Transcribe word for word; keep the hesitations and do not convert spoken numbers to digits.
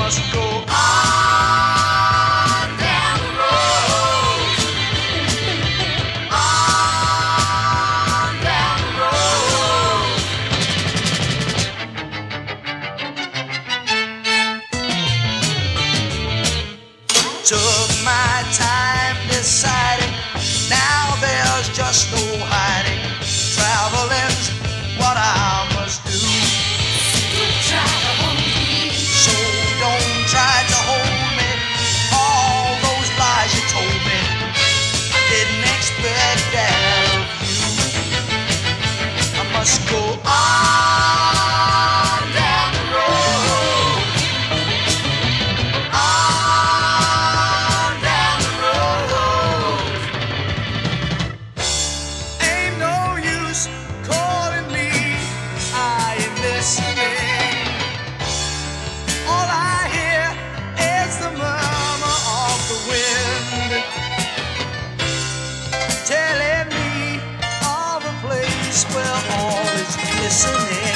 must go on down the road, on down the road. Took my time deciding, now there's just no hiding. Traveling's what I must do. So don't try to hold me, all those lies you told me, I didn't expect that of you. I must go on down the road, on down the road. Ain't no use calling me, I ain't listening. All I hear is the murmur of the wind, telling me of a place where all is glistening.